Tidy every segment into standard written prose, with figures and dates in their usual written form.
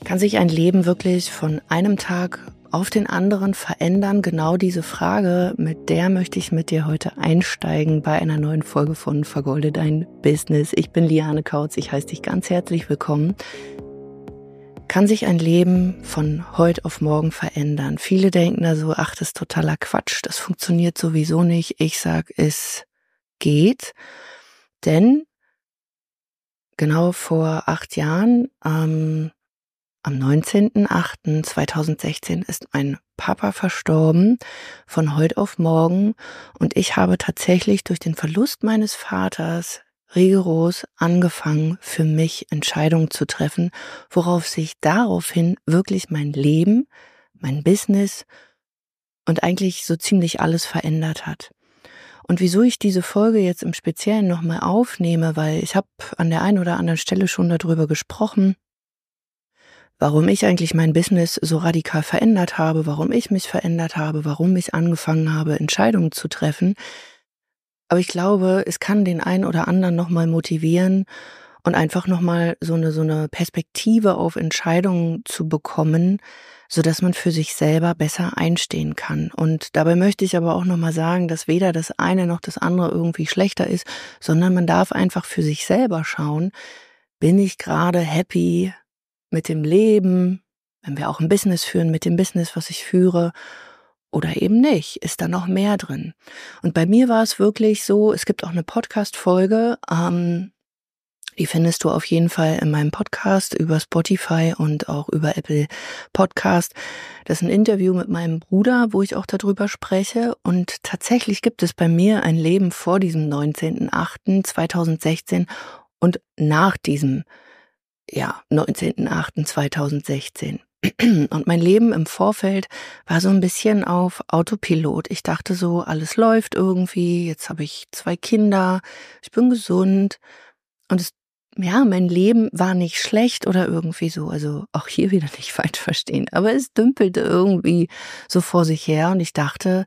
Kann sich ein Leben wirklich von einem Tag auf den anderen verändern? Genau diese Frage, mit der möchte ich mit dir heute einsteigen bei einer neuen Folge von Vergolde dein Business. Ich bin Liane Kautz, ich heiße dich ganz herzlich willkommen. Kann sich ein Leben von heute auf morgen verändern? Viele denken da so, ach, das ist totaler Quatsch, das funktioniert sowieso nicht. Ich sag, es geht, denn genau vor 8 Jahren, am 19.08.2016 ist mein Papa verstorben, von heute auf morgen. Und ich habe tatsächlich durch den Verlust meines Vaters rigoros angefangen, für mich Entscheidungen zu treffen, worauf sich daraufhin wirklich mein Leben, mein Business und eigentlich so ziemlich alles verändert hat. Und wieso ich diese Folge jetzt im Speziellen nochmal aufnehme, weil ich habe an der einen oder anderen Stelle schon darüber gesprochen, warum ich eigentlich mein Business so radikal verändert habe, warum ich mich verändert habe, warum ich angefangen habe, Entscheidungen zu treffen. Aber ich glaube, es kann den einen oder anderen nochmal motivieren und einfach nochmal so eine Perspektive auf Entscheidungen zu bekommen, sodass man für sich selber besser einstehen kann. Und dabei möchte ich aber auch nochmal sagen, dass weder das eine noch das andere irgendwie schlechter ist, sondern man darf einfach für sich selber schauen, bin ich gerade happy mit dem Leben, wenn wir auch ein Business führen, mit dem Business, was ich führe, oder eben nicht? Ist da noch mehr drin? Und bei mir war es wirklich so, es gibt auch eine Podcast-Folge, die findest du auf jeden Fall in meinem Podcast über Spotify und auch über Apple Podcast. Das ist ein Interview mit meinem Bruder, wo ich auch darüber spreche. Und tatsächlich gibt es bei mir ein Leben vor diesem 19.08.2016 und nach diesem 19.08.2016. Und mein Leben im Vorfeld war so ein bisschen auf Autopilot. Ich dachte so, alles läuft irgendwie, jetzt habe ich 2 Kinder, ich bin gesund. Und mein Leben war nicht schlecht oder irgendwie so, also auch hier wieder nicht falsch verstehen, aber es dümpelte irgendwie so vor sich her und ich dachte,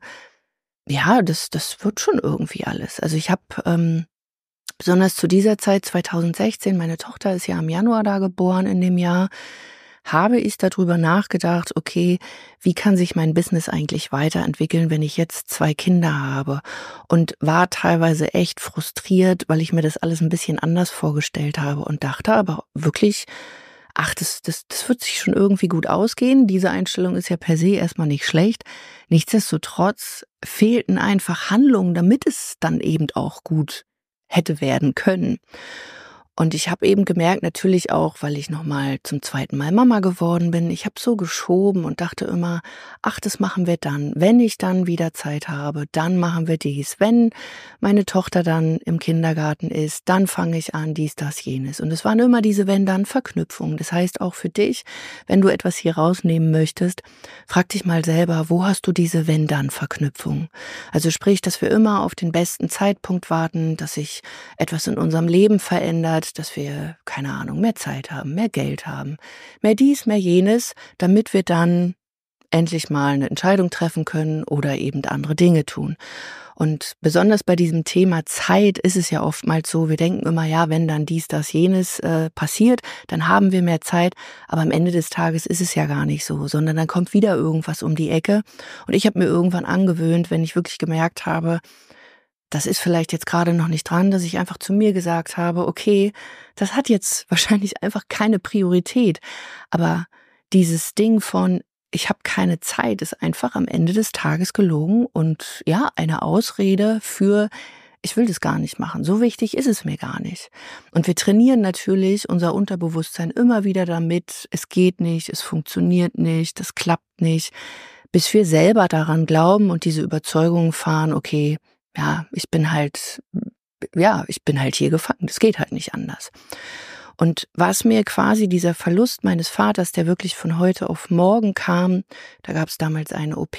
das wird schon irgendwie alles. Also ich habe besonders zu dieser Zeit, 2016, meine Tochter ist ja im Januar da geboren in dem Jahr, habe ich darüber nachgedacht, okay, wie kann sich mein Business eigentlich weiterentwickeln, wenn ich jetzt 2 Kinder habe? Und war teilweise echt frustriert, weil ich mir das alles ein bisschen anders vorgestellt habe und dachte aber wirklich, ach, das wird sich schon irgendwie gut ausgehen. Diese Einstellung ist ja per se erstmal nicht schlecht. Nichtsdestotrotz fehlten einfach Handlungen, damit es dann eben auch gut hätte werden können. Und ich habe eben gemerkt, natürlich auch, weil ich nochmal zum 2. Mal Mama geworden bin, ich habe so geschoben und dachte immer, ach, das machen wir dann. Wenn ich dann wieder Zeit habe, dann machen wir dies. Wenn meine Tochter dann im Kindergarten ist, dann fange ich an, dies, das, jenes. Und es waren immer diese Wenn-Dann-Verknüpfungen. Das heißt auch für dich, wenn du etwas hier rausnehmen möchtest, frag dich mal selber, wo hast du diese Wenn-Dann-Verknüpfung? Also sprich, dass wir immer auf den besten Zeitpunkt warten, dass sich etwas in unserem Leben verändert, dass wir, keine Ahnung, mehr Zeit haben, mehr Geld haben, mehr dies, mehr jenes, damit wir dann endlich mal eine Entscheidung treffen können oder eben andere Dinge tun. Und besonders bei diesem Thema Zeit ist es ja oftmals so, wir denken immer, ja, wenn dann dies, das, jenes passiert, dann haben wir mehr Zeit, aber am Ende des Tages ist es ja gar nicht so, sondern dann kommt wieder irgendwas um die Ecke. Und ich habe mir irgendwann angewöhnt, wenn ich wirklich gemerkt habe, das ist vielleicht jetzt gerade noch nicht dran, dass ich einfach zu mir gesagt habe, okay, das hat jetzt wahrscheinlich einfach keine Priorität. Aber dieses Ding von, ich habe keine Zeit, ist einfach am Ende des Tages gelogen und eine Ausrede für, ich will das gar nicht machen. So wichtig ist es mir gar nicht. Und wir trainieren natürlich unser Unterbewusstsein immer wieder damit, es geht nicht, es funktioniert nicht, das klappt nicht, bis wir selber daran glauben und diese Überzeugung fahren, okay, ich bin halt hier gefangen. Das geht halt nicht anders. Und was mir quasi dieser Verlust meines Vaters, der wirklich von heute auf morgen kam, da gab es damals eine OP,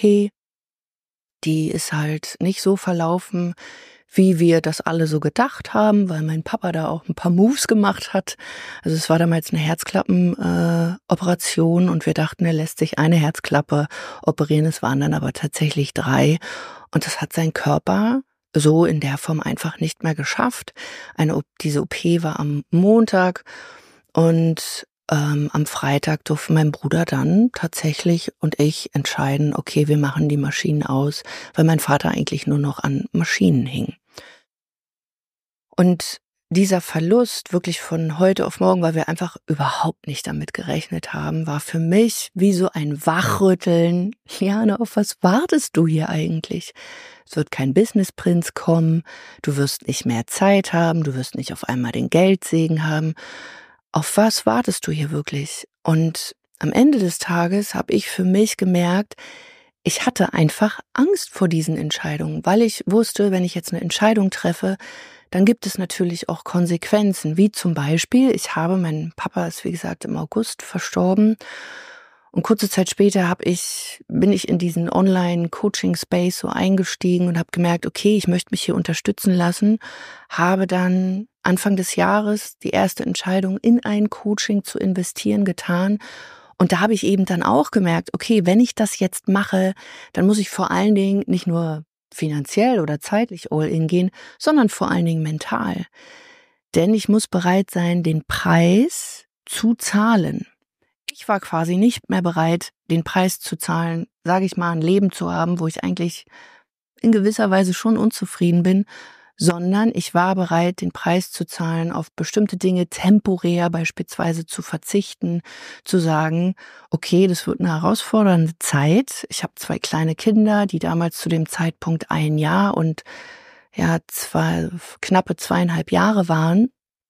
die ist halt nicht so verlaufen, wie wir das alle so gedacht haben, weil mein Papa da auch ein paar Moves gemacht hat. Also es war damals eine Herzklappenoperation und wir dachten, er lässt sich eine Herzklappe operieren. Es waren dann aber tatsächlich 3 und das hat sein Körper so in der Form einfach nicht mehr geschafft. Diese OP war am Montag und am Freitag durften mein Bruder dann tatsächlich und ich entscheiden, okay, wir machen die Maschinen aus, weil mein Vater eigentlich nur noch an Maschinen hing. Und dieser Verlust wirklich von heute auf morgen, weil wir einfach überhaupt nicht damit gerechnet haben, war für mich wie so ein Wachrütteln. Liane, auf was wartest du hier eigentlich? Es wird kein Businessprinz kommen, du wirst nicht mehr Zeit haben, du wirst nicht auf einmal den Geldsegen haben. Auf was wartest du hier wirklich? Und am Ende des Tages habe ich für mich gemerkt, ich hatte einfach Angst vor diesen Entscheidungen, weil ich wusste, wenn ich jetzt eine Entscheidung treffe, dann gibt es natürlich auch Konsequenzen, wie zum Beispiel, mein Papa ist wie gesagt im August verstorben und kurze Zeit später bin ich in diesen Online-Coaching-Space so eingestiegen und habe gemerkt, okay, ich möchte mich hier unterstützen lassen, habe dann Anfang des Jahres die erste Entscheidung in ein Coaching zu investieren getan. Und da habe ich eben dann auch gemerkt, okay, wenn ich das jetzt mache, dann muss ich vor allen Dingen nicht nur finanziell oder zeitlich all in gehen, sondern vor allen Dingen mental. Denn ich muss bereit sein, den Preis zu zahlen. Ich war quasi nicht mehr bereit, den Preis zu zahlen, sage ich mal, ein Leben zu haben, wo ich eigentlich in gewisser Weise schon unzufrieden bin, sondern ich war bereit, den Preis zu zahlen, auf bestimmte Dinge temporär beispielsweise zu verzichten, zu sagen, okay, das wird eine herausfordernde Zeit. Ich habe 2 kleine Kinder, die damals zu dem Zeitpunkt 1 Jahr und knappe 2,5 Jahre waren.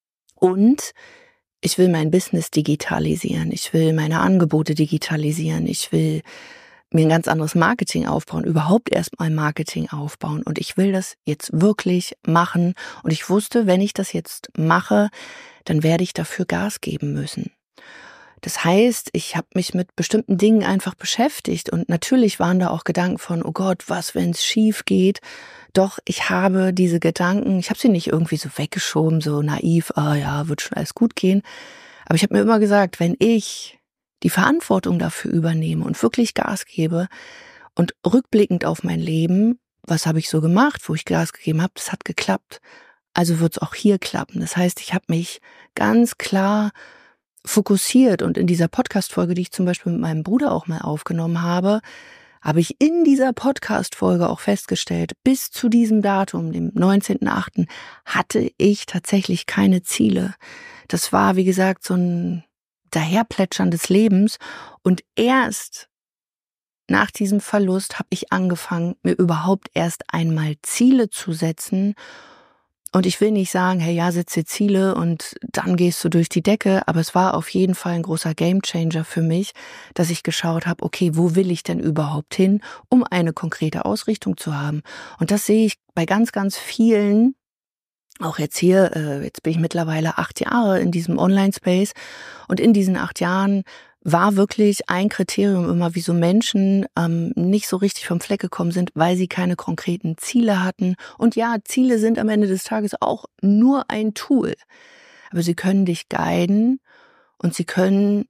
Und ich will mein Business digitalisieren, ich will meine Angebote digitalisieren, ich will mir ein ganz anderes Marketing aufbauen, überhaupt erstmal Marketing aufbauen. Und ich will das jetzt wirklich machen. Und ich wusste, wenn ich das jetzt mache, dann werde ich dafür Gas geben müssen. Das heißt, ich habe mich mit bestimmten Dingen einfach beschäftigt. Und natürlich waren da auch Gedanken von, oh Gott, was, wenn es schief geht? Doch ich habe diese Gedanken, ich habe sie nicht irgendwie so weggeschoben, so naiv, ja, wird schon alles gut gehen. Aber ich habe mir immer gesagt, wenn ich die Verantwortung dafür übernehme und wirklich Gas gebe und rückblickend auf mein Leben, was habe ich so gemacht, wo ich Gas gegeben habe, das hat geklappt. Also wird es auch hier klappen. Das heißt, ich habe mich ganz klar fokussiert und in dieser Podcast-Folge, die ich zum Beispiel mit meinem Bruder auch mal aufgenommen habe ich in dieser Podcast-Folge auch festgestellt, bis zu diesem Datum, dem 19.08., hatte ich tatsächlich keine Ziele. Das war, wie gesagt, so ein Daherplätschern des Lebens. Und erst nach diesem Verlust habe ich angefangen, mir überhaupt erst einmal Ziele zu setzen. Und ich will nicht sagen, hey, ja, setz dir Ziele und dann gehst du durch die Decke. Aber es war auf jeden Fall ein großer Gamechanger für mich, dass ich geschaut habe, okay, wo will ich denn überhaupt hin, um eine konkrete Ausrichtung zu haben. Und das sehe ich bei ganz, ganz vielen. Auch jetzt jetzt bin ich mittlerweile 8 Jahre in diesem Online-Space und in diesen 8 Jahren war wirklich ein Kriterium immer, wieso Menschen nicht so richtig vom Fleck gekommen sind, weil sie keine konkreten Ziele hatten. Und ja, Ziele sind am Ende des Tages auch nur ein Tool, aber sie können dich guiden und sie können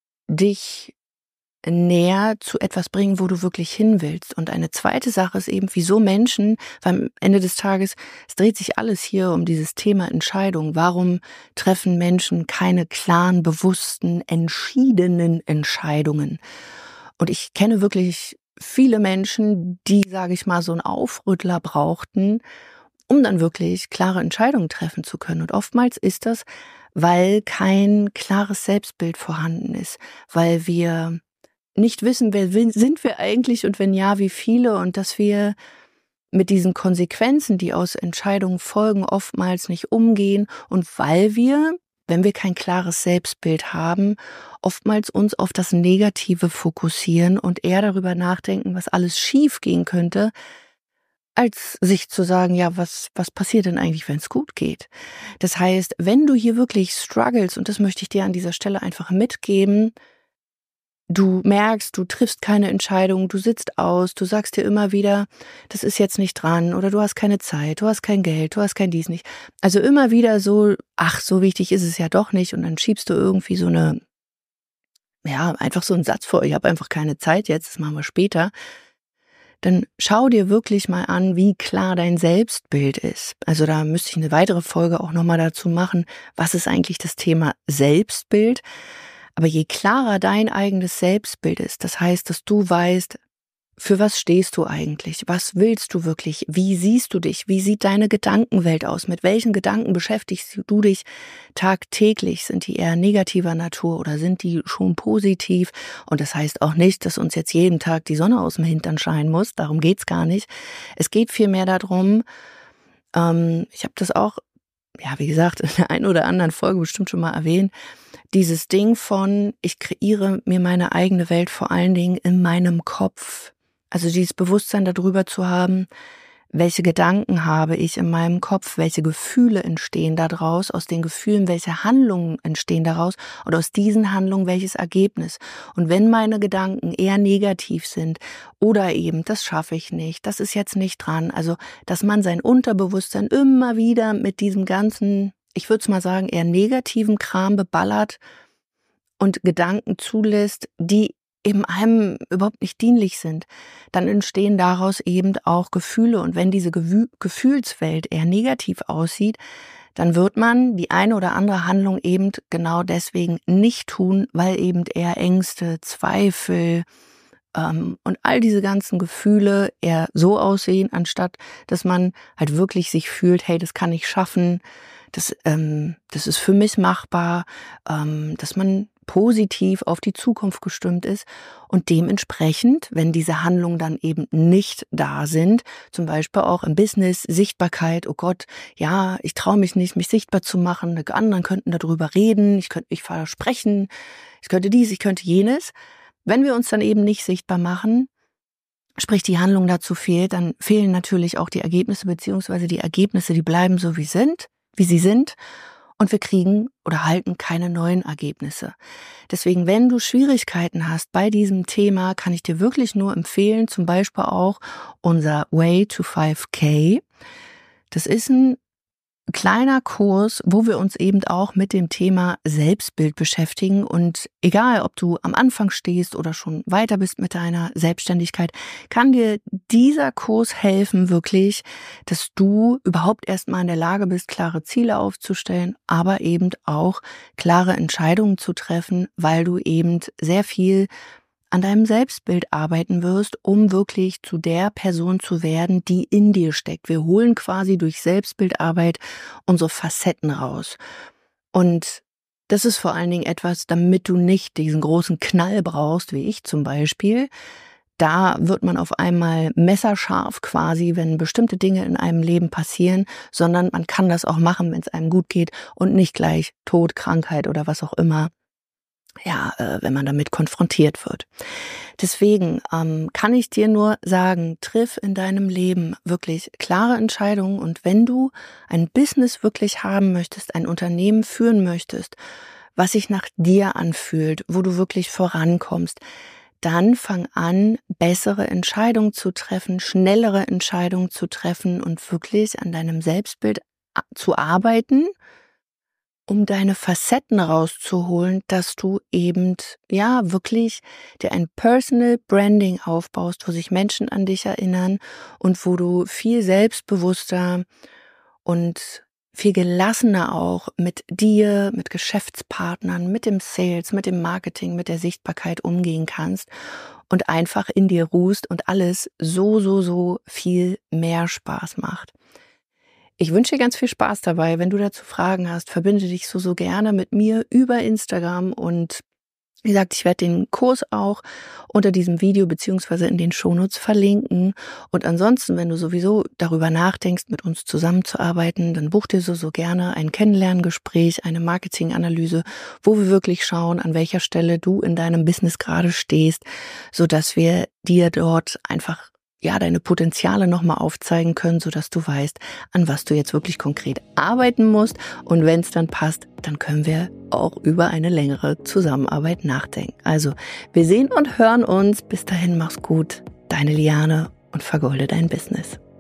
dich näher zu etwas bringen, wo du wirklich hin willst. Und eine zweite Sache ist eben, wieso Menschen, weil am Ende des Tages, es dreht sich alles hier um dieses Thema Entscheidung. Warum treffen Menschen keine klaren, bewussten, entschiedenen Entscheidungen? Und ich kenne wirklich viele Menschen, die, sage ich mal, so einen Aufrüttler brauchten, um dann wirklich klare Entscheidungen treffen zu können. Und oftmals ist das, weil kein klares Selbstbild vorhanden ist, weil wir nicht wissen, sind wir eigentlich und wenn ja, wie viele und dass wir mit diesen Konsequenzen, die aus Entscheidungen folgen, oftmals nicht umgehen und weil wir, wenn wir kein klares Selbstbild haben, oftmals uns auf das Negative fokussieren und eher darüber nachdenken, was alles schief gehen könnte, als sich zu sagen, ja, was passiert denn eigentlich, wenn es gut geht? Das heißt, wenn du hier wirklich struggles, und das möchte ich dir an dieser Stelle einfach mitgeben, du merkst, du triffst keine Entscheidung, du sitzt aus, du sagst dir immer wieder, das ist jetzt nicht dran oder du hast keine Zeit, du hast kein Geld, du hast kein dies nicht. Also immer wieder so, ach, so wichtig ist es ja doch nicht und dann schiebst du irgendwie einfach so einen Satz vor, ich habe einfach keine Zeit jetzt, das machen wir später. Dann schau dir wirklich mal an, wie klar dein Selbstbild ist. Also da müsste ich eine weitere Folge auch nochmal dazu machen, was ist eigentlich das Thema Selbstbild? Aber je klarer dein eigenes Selbstbild ist, das heißt, dass du weißt, für was stehst du eigentlich? Was willst du wirklich? Wie siehst du dich? Wie sieht deine Gedankenwelt aus? Mit welchen Gedanken beschäftigst du dich tagtäglich? Sind die eher negativer Natur oder sind die schon positiv? Und das heißt auch nicht, dass uns jetzt jeden Tag die Sonne aus dem Hintern scheinen muss. Darum geht's gar nicht. Es geht vielmehr darum, ich habe das auch, ja, wie gesagt, in der einen oder anderen Folge bestimmt schon mal erwähnt, dieses Ding von, ich kreiere mir meine eigene Welt vor allen Dingen in meinem Kopf. Also dieses Bewusstsein darüber zu haben, welche Gedanken habe ich in meinem Kopf, welche Gefühle entstehen daraus, aus den Gefühlen, welche Handlungen entstehen daraus und aus diesen Handlungen welches Ergebnis. Und wenn meine Gedanken eher negativ sind oder eben, das schaffe ich nicht, das ist jetzt nicht dran, also dass man sein Unterbewusstsein immer wieder mit diesem ganzen, ich würde es mal sagen, eher negativen Kram beballert und Gedanken zulässt, die eben einem überhaupt nicht dienlich sind, dann entstehen daraus eben auch Gefühle. Und wenn diese Gefühlswelt eher negativ aussieht, dann wird man die eine oder andere Handlung eben genau deswegen nicht tun, weil eben eher Ängste, Zweifel und all diese ganzen Gefühle eher so aussehen, anstatt dass man halt wirklich sich fühlt, hey, das kann ich schaffen, das ist für mich machbar, dass man positiv auf die Zukunft gestimmt ist und dementsprechend, wenn diese Handlungen dann eben nicht da sind, zum Beispiel auch im Business, Sichtbarkeit, oh Gott, ja, ich traue mich nicht, mich sichtbar zu machen, die anderen könnten darüber reden, ich könnte mich versprechen, ich könnte dies, ich könnte jenes. Wenn wir uns dann eben nicht sichtbar machen, sprich die Handlung dazu fehlt, dann fehlen natürlich auch die Ergebnisse, beziehungsweise die Ergebnisse, die bleiben so wie sie sind. Und wir kriegen oder halten keine neuen Ergebnisse. Deswegen, wenn du Schwierigkeiten hast bei diesem Thema, kann ich dir wirklich nur empfehlen, zum Beispiel auch unser Way to 5K. Das ist ein kleiner Kurs, wo wir uns eben auch mit dem Thema Selbstbild beschäftigen. Und egal, ob du am Anfang stehst oder schon weiter bist mit deiner Selbstständigkeit, kann dir dieser Kurs helfen, wirklich, dass du überhaupt erstmal in der Lage bist, klare Ziele aufzustellen, aber eben auch klare Entscheidungen zu treffen, weil du eben sehr viel an deinem Selbstbild arbeiten wirst, um wirklich zu der Person zu werden, die in dir steckt. Wir holen quasi durch Selbstbildarbeit unsere Facetten raus. Und das ist vor allen Dingen etwas, damit du nicht diesen großen Knall brauchst, wie ich zum Beispiel. Da wird man auf einmal messerscharf quasi, wenn bestimmte Dinge in einem Leben passieren, sondern man kann das auch machen, wenn es einem gut geht und nicht gleich Tod, Krankheit oder was auch immer. Ja, wenn man damit konfrontiert wird. Deswegen kann ich dir nur sagen, triff in deinem Leben wirklich klare Entscheidungen und wenn du ein Business wirklich haben möchtest, ein Unternehmen führen möchtest, was sich nach dir anfühlt, wo du wirklich vorankommst, dann fang an, bessere Entscheidungen zu treffen, schnellere Entscheidungen zu treffen und wirklich an deinem Selbstbild zu arbeiten, um deine Facetten rauszuholen, dass du eben, ja, wirklich dir ein Personal Branding aufbaust, wo sich Menschen an dich erinnern und wo du viel selbstbewusster und viel gelassener auch mit dir, mit Geschäftspartnern, mit dem Sales, mit dem Marketing, mit der Sichtbarkeit umgehen kannst und einfach in dir ruhst und alles so viel mehr Spaß macht. Ich wünsche dir ganz viel Spaß dabei. Wenn du dazu Fragen hast, verbinde dich so gerne mit mir über Instagram und wie gesagt, ich werde den Kurs auch unter diesem Video beziehungsweise in den Shownotes verlinken. Und ansonsten, wenn du sowieso darüber nachdenkst, mit uns zusammenzuarbeiten, dann buch dir so gerne ein Kennenlerngespräch, eine Marketinganalyse, wo wir wirklich schauen, an welcher Stelle du in deinem Business gerade stehst, sodass wir dir dort einfach deine Potenziale nochmal aufzeigen können, sodass du weißt, an was du jetzt wirklich konkret arbeiten musst. Und wenn es dann passt, dann können wir auch über eine längere Zusammenarbeit nachdenken. Also, wir sehen und hören uns. Bis dahin, mach's gut. Deine Liane und vergolde dein Business.